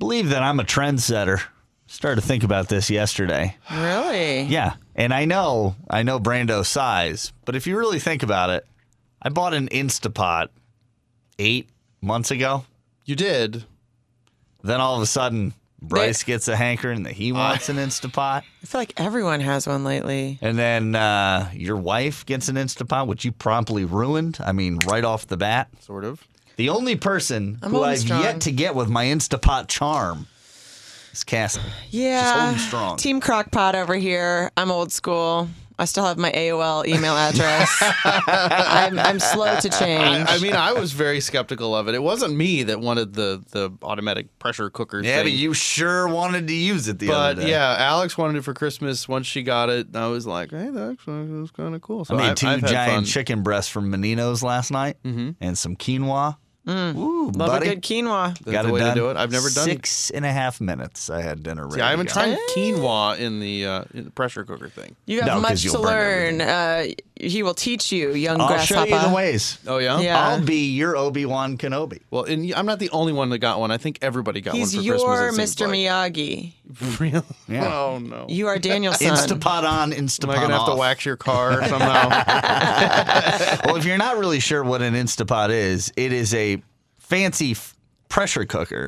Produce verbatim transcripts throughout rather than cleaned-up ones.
believe that I'm a trendsetter. Started to think about this yesterday. Really? Yeah. And I know, I know Brando's size, but if you really think about it, I bought an Instapot eight months ago. You did. Then all of a sudden, Bryce gets a hankering that he wants an Instapot. I feel like everyone has one lately. And then uh, your wife gets an Instapot, which you promptly ruined. I mean, right off the bat. Sort of. The only person I'm who holding I've strong. yet to get with my Instapot charm is Cassie. Yeah. She's holding strong. Team Crockpot over here. I'm old school. I still have my A O L email address. I'm, I'm slow to change. I, I mean, I was very skeptical of it. It wasn't me that wanted the, the automatic pressure cooker Yeah, thing. but you sure wanted to use it the But other day. yeah, Alex wanted it for Christmas. Once she got it, I was like, hey, that actually was kind of cool. So I made I've- two I've had giant fun. chicken breasts from Menino's last night and some quinoa. Ooh, Love buddy. a good quinoa. That's Got the it way done. to do it. I've never done Six and a half minutes. I had dinner ready. See, I haven't to go. tried quinoa in the, uh, in the pressure cooker thing. You have No, 'cause much you'll to burn learn. Uh, he will teach you, young I'll grasshopper. show you the ways. Oh, yeah? Yeah. I'll be your Obi-Wan Kenobi. Well, and I'm not the only one that got one. I think everybody got He's one for your Christmas. it seems Mister like. Miyagi. Really? Yeah. Oh, no. You are Daniel's son. Instapot on, Instapot Am I going to have to off. wax your car somehow? Well, if you're not really sure what an Instapot is, it is a fancy f- pressure cooker.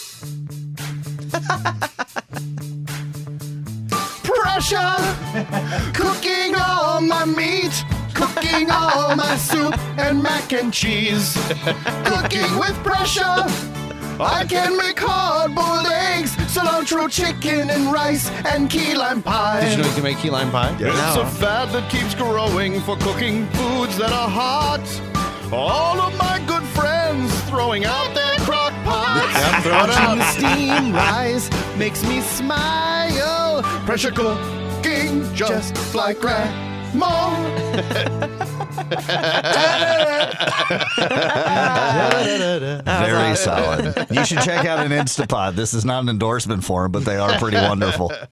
Pressure, cooking all my meat, cooking all my soup and mac and cheese. Cooking with pressure, I can make hard-boiled eggs, cilantro chicken and rice and key lime pie. Did you know you can make key lime pie? It's a fat that keeps growing for cooking foods that are hot. All of my good friends throwing out their crock pots. Yeah, throw it Watching the out. steam rise makes me smile. Pressure cooking just like grandma. Very solid. You should check out an Instapot. This is not an endorsement for them, but they are pretty wonderful.